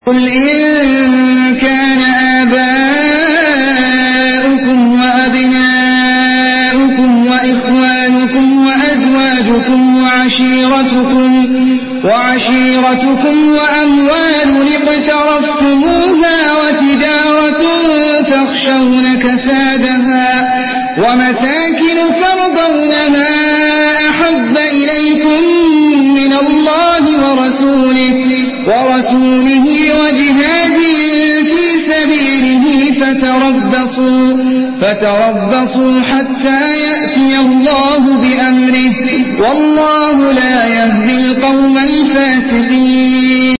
قل إن كان آباؤكم وأبناؤكم وإخوانكم وأزواجكم وعشيرتكم وأموال اقترفتموها وتجارة تخشون كسادها ومساكن ترضونها أحب إليكم من الله ورسوله وجهاد في سبيله فتربصوا حتى يأتي الله بأمره والله لا يهدي القوم الفاسقين.